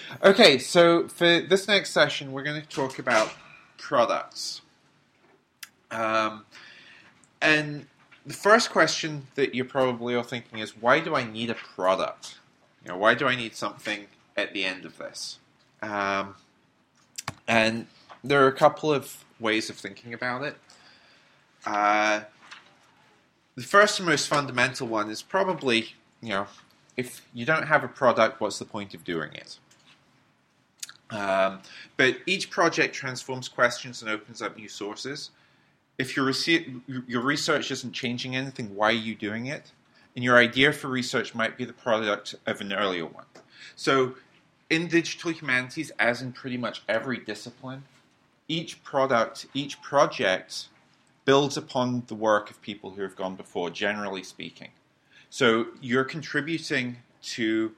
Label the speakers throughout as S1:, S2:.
S1: Okay, so for this next session, we're going to talk about products. And the first question that you're probably all thinking is, why do I need a product? Why do I need something at the end of this? And there are a couple of ways of thinking about it. The first and most fundamental one is probably, if you don't have a product, what's the point of doing it? But each project transforms questions and opens up new sources. If your research isn't changing anything, why are you doing it? And your idea for research might be the product of an earlier one. So in digital humanities, as in pretty much every discipline, each project builds upon the work of people who have gone before, generally speaking. So you're contributing to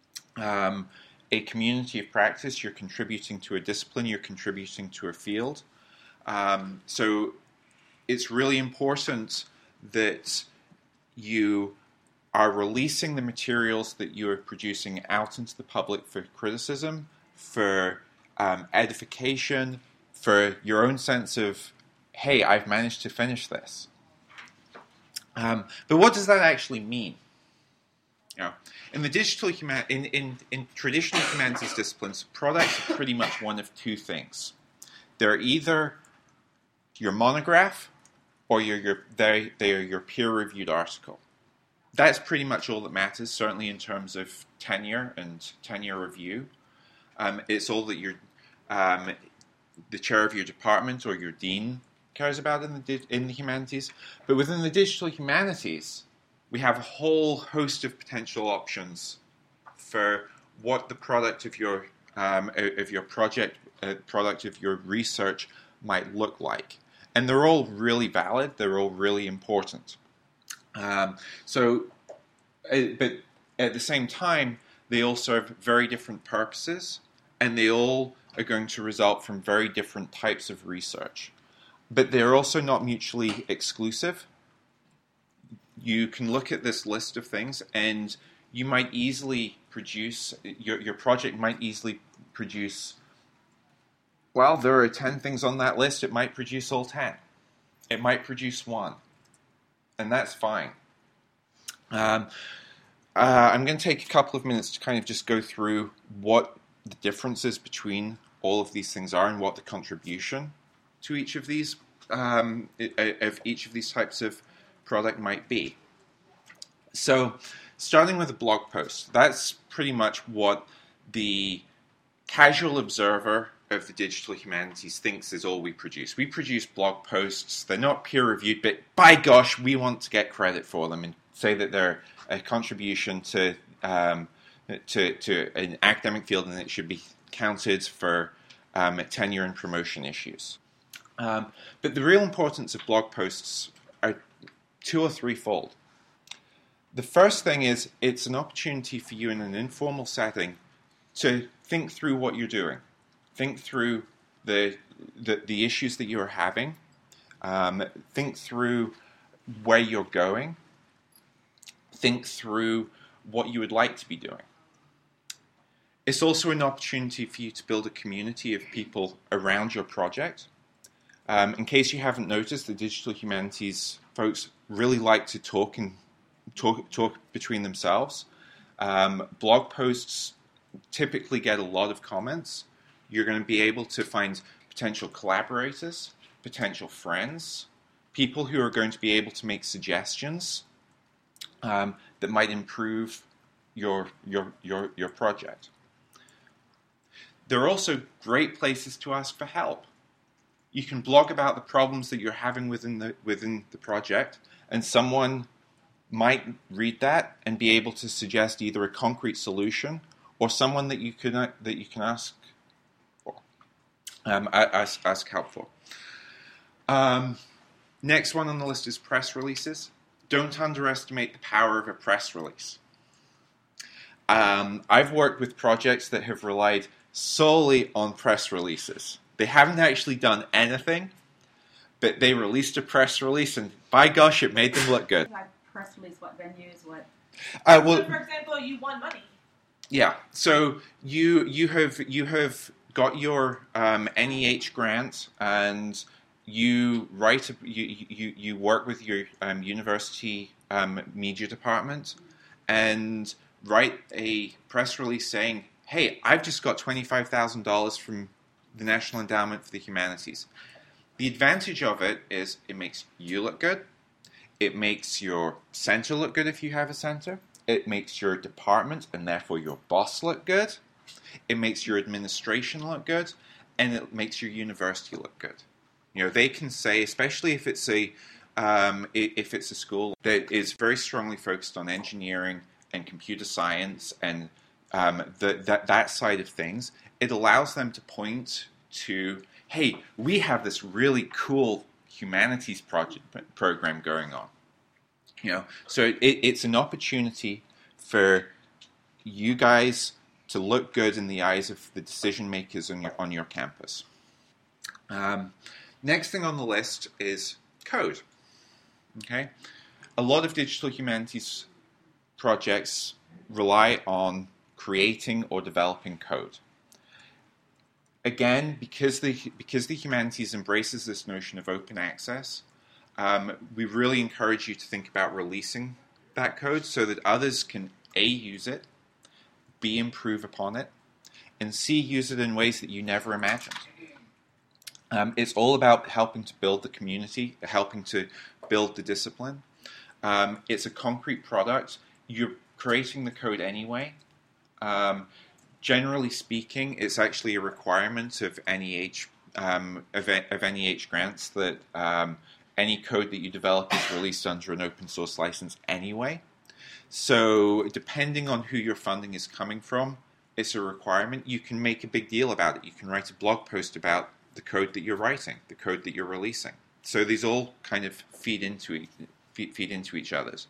S1: a community of practice, you're contributing to a discipline, you're contributing to a field. So it's really important that you are releasing the materials that you are producing out into the public for criticism, for edification, for your own sense of, hey, I've managed to finish this. But what does that actually mean? In the digital in traditional humanities disciplines, products are pretty much one of two things. They're either your monograph or they are your peer-reviewed article. That's pretty much all that matters, certainly in terms of tenure and tenure review. It's all that the chair of your department or your dean cares about in the humanities. But within the digital humanities, we have a whole host of potential options for what the product of your project, product of your research might look like. And they're all really valid. They're all really important. But at the same time, they all serve very different purposes, and they all are going to result from very different types of research. But they're also not mutually exclusive. You can look at this list of things, and you might easily produce, your project might easily produce, well, there are 10 things on that list, it might produce all 10. It might produce one. And that's fine. I'm going to take a couple of minutes to kind of just go through what the differences between all of these things are and what the contribution to each of these types of product might be. So, starting with a blog post, that's pretty much what the casual observer of the digital humanities thinks is all we produce. We produce blog posts. They're not peer-reviewed, but by gosh, we want to get credit for them and say that they're a contribution to an academic field, and it should be counted for tenure and promotion issues. But the real importance of blog posts are two or threefold. The first thing is it's an opportunity for you in an informal setting to think through what you're doing. Think through the issues that you're having. Think through where you're going. Think through what you would like to be doing. It's also an opportunity for you to build a community of people around your project. In case you haven't noticed, the digital humanities folks really like to talk between themselves. Blog posts typically get a lot of comments. You're going to be able to find potential collaborators, potential friends, people who are going to be able to make suggestions that might improve your project. There are also great places to ask for help. You can blog about the problems that you're having within the project, and someone might read that and be able to suggest either a concrete solution or someone that you can ask for, ask help for. Next one on the list is press releases. Don't underestimate the power of a press release. I've worked with projects that have relied solely on press releases. They haven't actually done anything, but they released a press release, and by gosh, it made them look good.
S2: Press release, what venues, what?
S1: Well,
S3: so for example, you won money.
S1: Yeah. So you have got your NEH grant, and you work with your university media department, and write a press release saying, "Hey, I've just got $25,000 from the National Endowment for the Humanities." The advantage of it is it makes you look good. It makes your center look good if you have a center. It makes your department and therefore your boss look good. It makes your administration look good, and it makes your university look good. They can say, especially if it's a school that is very strongly focused on engineering and computer science and that side of things, it allows them to point to, hey, we have this really cool humanities program going on. So it's an opportunity for you guys to look good in the eyes of the decision makers on your campus. Next thing on the list is code. Okay, a lot of digital humanities projects rely on creating or developing code. Again, because the humanities embraces this notion of open access, we really encourage you to think about releasing that code so that others can A, use it, B, improve upon it, and C, use it in ways that you never imagined. It's all about helping to build the community, helping to build the discipline. It's a concrete product. You're creating the code anyway. Generally speaking, it's actually a requirement of NEH grants that any code that you develop is released under an open source license anyway. So depending on who your funding is coming from, it's a requirement. You can make a big deal about it. You can write a blog post about the code that you're writing, the code that you're releasing. So these all kind of feed into each other's.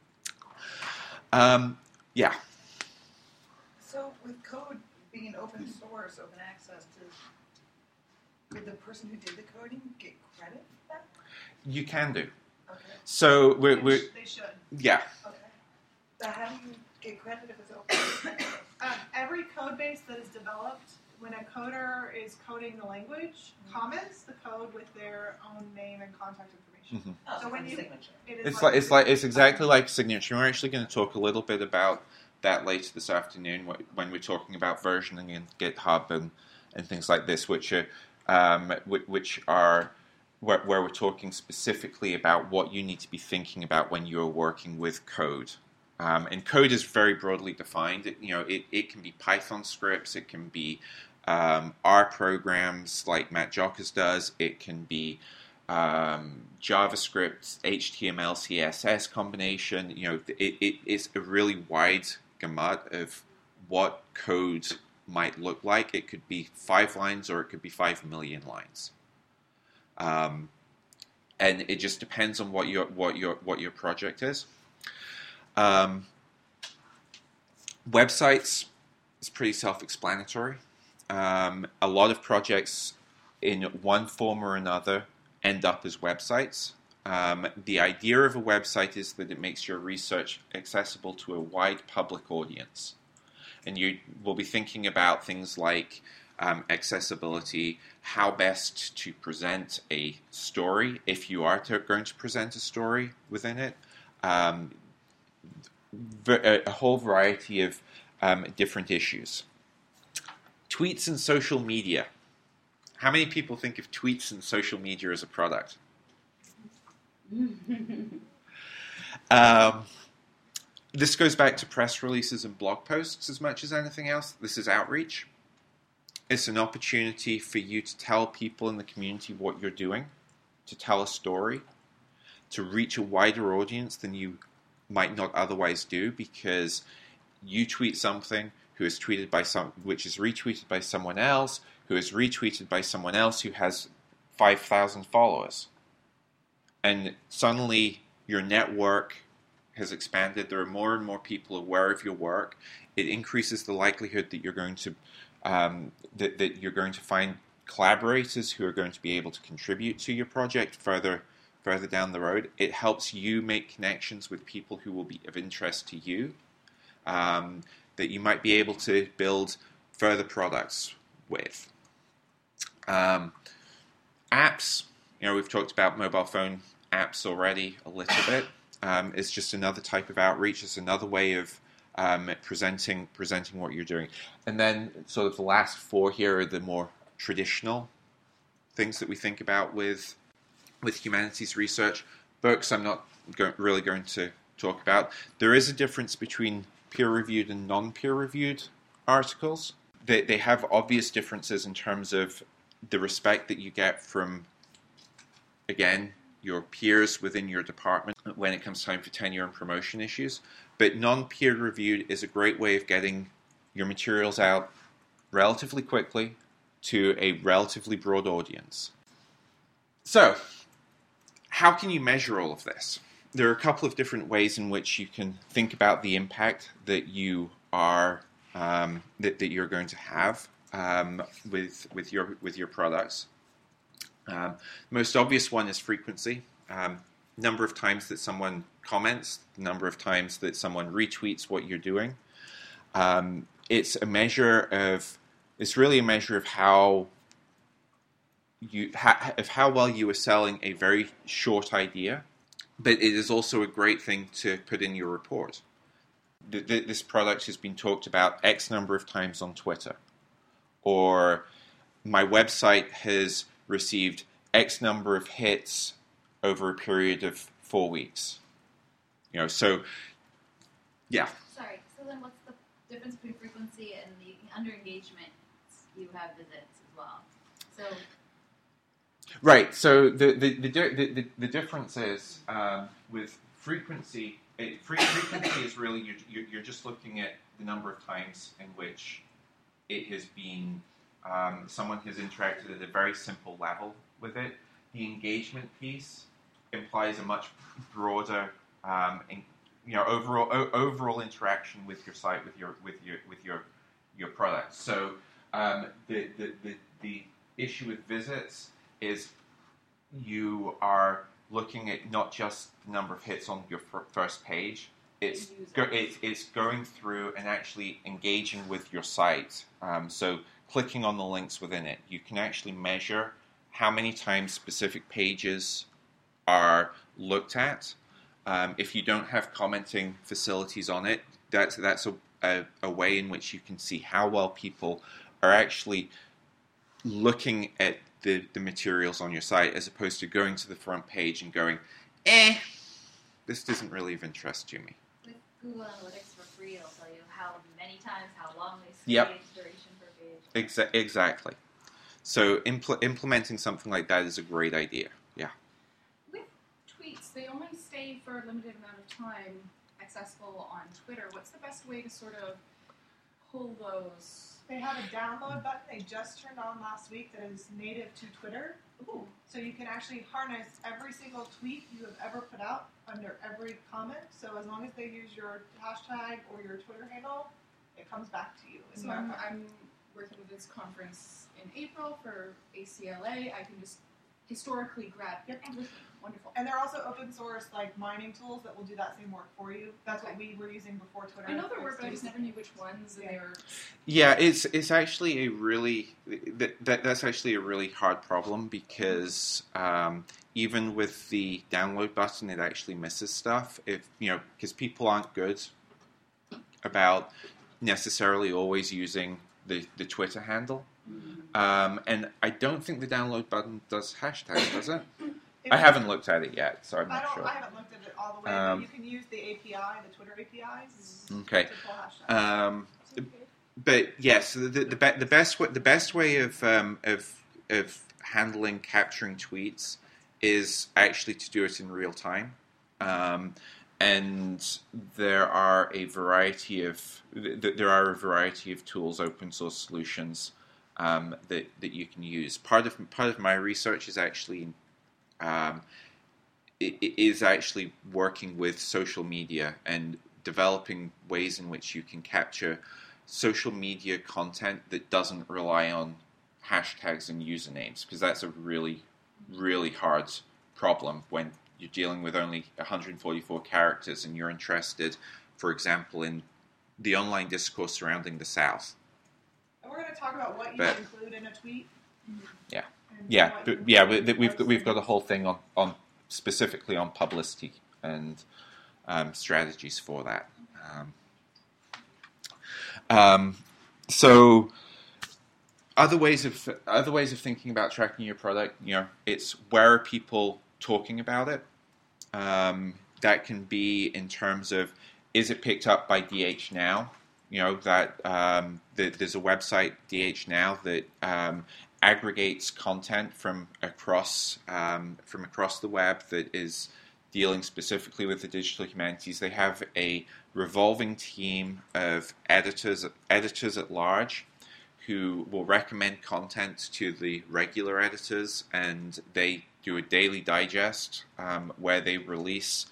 S1: Yeah.
S2: So with code being open source, open access, would the person who did the coding get credit for that?
S1: You can do.
S2: Okay.
S1: So
S3: They should.
S1: Yeah.
S2: Okay. But how do you get credit if it's open?
S3: Every code base that is developed, when a coder is coding the language, comments the code with their own name and contact information.
S2: Oh,
S3: So when you,
S2: signature.
S1: It's exactly like signature. We're actually going to talk a little bit about that later this afternoon when we're talking about versioning in GitHub and things like this, which are where we're talking specifically about what you need to be thinking about when you're working with code. And code is very broadly defined. It can be Python scripts. It can be R programs like Matt Jockers does. It can be JavaScript, HTML, CSS combination. It's a really wide gamut of what code might look like. It could be 5 lines or it could be 5 million lines. And it just depends on what your project is. Websites is pretty self-explanatory. A lot of projects in one form or another end up as websites. The idea of a website is that it makes your research accessible to a wide public audience. And you will be thinking about things like accessibility, how best to present a story, if you are going to present a story within it, a whole variety of different issues. Tweets and social media. How many people think of tweets and social media as a product? This goes back to press releases and blog posts as much as anything else. This is outreach. It's an opportunity for you to tell people in the community what you're doing, to tell a story, to reach a wider audience than you might not otherwise do, because you tweet something which is retweeted by someone else, who is retweeted by someone else who has 5,000 followers. And suddenly your network has expanded. There are more and more people aware of your work. It increases the likelihood that you're going to that you're going to find collaborators who are going to be able to contribute to your project further down the road. It helps you make connections with people who will be of interest to you. that you might be able to build further products with. Apps, we've talked about mobile phone apps already a little bit. It's just another type of outreach. It's another way of presenting what you're doing. And then sort of the last four here are the more traditional things that we think about with humanities research. Books I'm not really going to talk about. There is a difference between peer-reviewed and non-peer-reviewed articles. They have obvious differences in terms of the respect that you get from, again, your peers within your department when it comes time for tenure and promotion issues. But non-peer-reviewed is a great way of getting your materials out relatively quickly to a relatively broad audience. So, how can you measure all of this? There are a couple of different ways in which you can think about the impact that you are that you're going to have with your products. Most obvious one is frequency. Number of times that someone comments, the number of times that someone retweets what you're doing. It's really a measure of how well you are selling a very short idea, but it is also a great thing to put in your report. This product has been talked about X number of times on Twitter, or my website has received X number of hits over a period of 4 weeks. So, yeah.
S4: Sorry, so then what's the difference between frequency and the under engagement? You have visits as well. So.
S1: Right. So the difference is with frequency. Frequency is really you're just looking at the number of times in which it has been someone has interacted at a very simple level with it. The engagement piece implies a much broader, overall interaction with your site, with your product. So the issue with visits is you are looking at not just the number of hits on your first page. It's going through and actually engaging with your site. So clicking on the links within it, you can actually measure how many times specific pages are looked at. If you don't have commenting facilities on it, that's a way in which you can see how well people are actually looking at the materials on your site, as opposed to going to the front page and going, this doesn't really of interest to me.
S4: With Google Analytics for free, it'll tell you how many times, how long they stayed, duration per page.
S1: Exactly. So implementing something like that is a great idea. Yeah.
S5: With tweets, they only stay for a limited amount of time accessible on Twitter. What's the best way to sort of pull those?
S3: They have a download button they just turned on last week that is native to Twitter.
S5: Ooh.
S3: So you can actually harness every single tweet you have ever put out under every comment. So as long as they use your hashtag or your Twitter handle, it comes back to you.
S5: So I'm working with this conference in April for ACLA. I can just historically grab everything. Wonderful.
S3: And they're also open source like mining tools that will do that same work for you. That's what we were using before Twitter.
S5: I know there were, but I just never knew which ones. And they were.
S1: Yeah, it's actually that's actually a really hard problem because even with the download button, it actually misses stuff. Because people aren't good about necessarily always using the Twitter handle. Mm-hmm. And I don't think the download button does hashtags, does it? I haven't looked at it yet, so I'm not sure.
S3: I haven't looked at it all the way, but you can use the API, the Twitter APIs.
S1: Okay.
S3: To pull hashtags.
S1: But yes, the best way of handling capturing tweets is actually to do it in real time. And there are a variety of tools, open source solutions that you can use. Part of my research is actually working with social media and developing ways in which you can capture social media content that doesn't rely on hashtags and usernames, because that's a really, really hard problem when you're dealing with only 144 characters and you're interested, for example, in the online discourse surrounding the South.
S3: And we're going to talk about what you
S1: But-
S3: include in a tweet.
S1: Yeah.
S3: And
S1: Yeah,
S3: what
S1: but
S3: you
S1: yeah,
S3: include
S1: we've got a
S3: post.
S1: whole thing on specifically on publicity and strategies for that. So other ways of thinking about tracking your product, it's where are people talking about it. That can be in terms of, is it picked up by DH Now? That there's a website, DH Now, that aggregates content from across the web that is dealing specifically with the digital humanities. They have a revolving team of editors at large who will recommend content to the regular editors, and they do a daily digest where they release.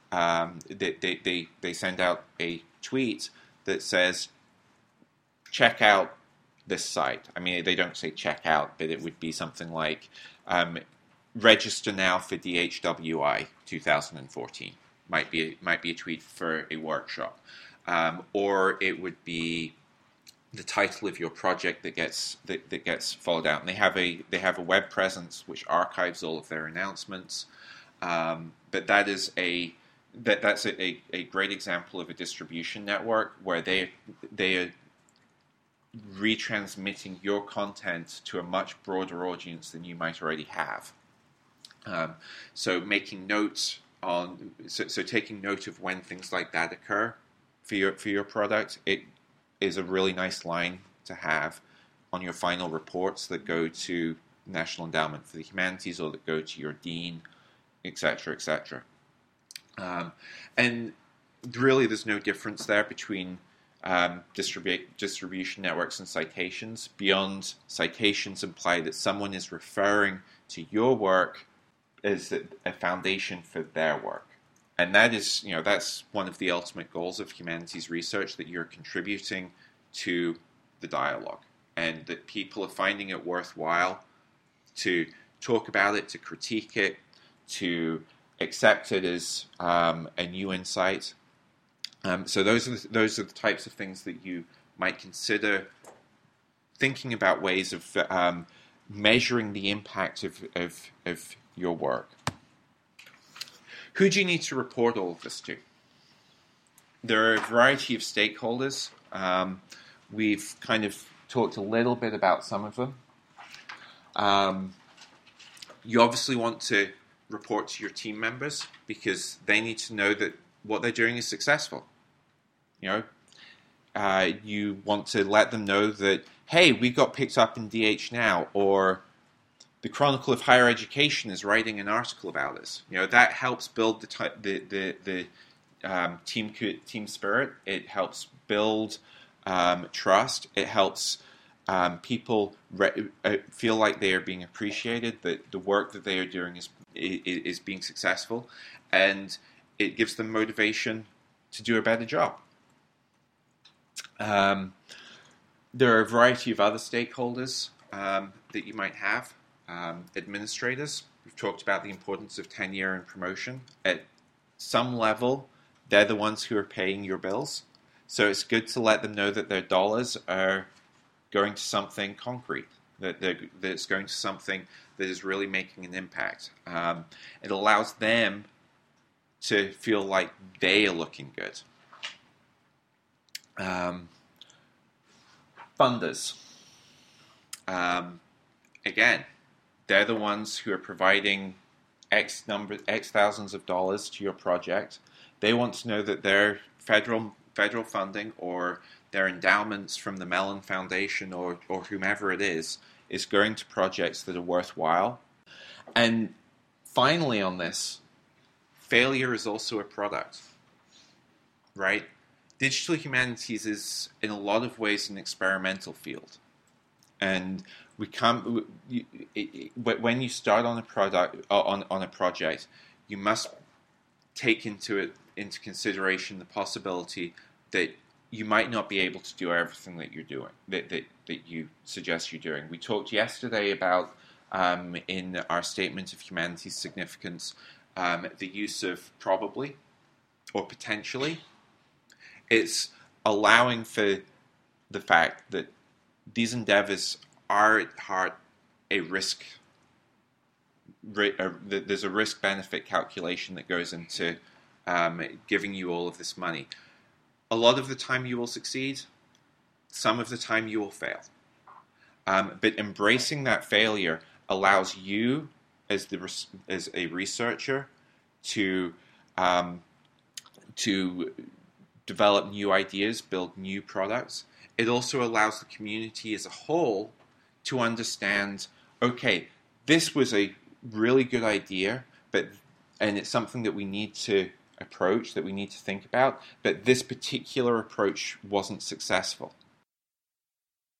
S1: They send out a tweet that says, check out this site. I mean, they don't say check out, but it would be something like, register now for DHWI 2014. Might be a tweet for a workshop, or it would be the title of your project that gets followed out. And they have a web presence which archives all of their announcements. But that's a great example of a distribution network where they are retransmitting your content to a much broader audience than you might already have. So making notes so taking note of when things like that occur for your product, it is a really nice line to have on your final reports that go to National Endowment for the Humanities or that go to your dean, etc., etc. And really, there's no difference there between distribution networks and citations. Beyond citations imply that someone is referring to your work as a foundation for their work. And that is, that's one of the ultimate goals of humanities research, that you're contributing to the dialogue and that people are finding it worthwhile to talk about it, to critique it, to accept it as a new insight. So those are the types of things that you might consider thinking about, ways of measuring the impact of your work. Who do you need to report all of this to? There are a variety of stakeholders. We've kind of talked a little bit about some of them. You obviously want to report to your team members because they need to know that what they're doing is successful. You want to let them know that, hey, we got picked up in DH Now, or the Chronicle of Higher Education is writing an article about us. That helps build the team spirit. It helps build trust. It helps people feel like they are being appreciated, that the work that they are doing is being successful, and it gives them motivation to do a better job. There are a variety of other stakeholders that you might have. Administrators. We've talked about the importance of tenure and promotion. At some level, they're the ones who are paying your bills. So it's good to let them know that their dollars are going to something concrete, that it's going to something that is really making an impact. It allows them to feel like they are looking good. Funders. Again, they're the ones who are providing X thousands of dollars to your project. They want to know that their federal funding or their endowments from the Mellon Foundation or whomever it is going to projects that are worthwhile. And finally on this, failure is also a product, right? Digital humanities is in a lot of ways an experimental field. And when you start on a project, you must take into consideration the possibility that you might not be able to do everything that you're doing, that you suggest you're doing. We talked yesterday about, in our statement of humanities significance, the use of probably or potentially. It's allowing for the fact that these endeavors are at heart a risk. There's a risk-benefit calculation that goes into giving you all of this money. A lot of the time you will succeed. Some of the time you will fail. But embracing that failure allows you, as a researcher, to develop new ideas, build new products. It also allows the community as a whole to understand, okay, this was a really good idea, and it's something that we need to approach, that we need to think about, but this particular approach wasn't successful.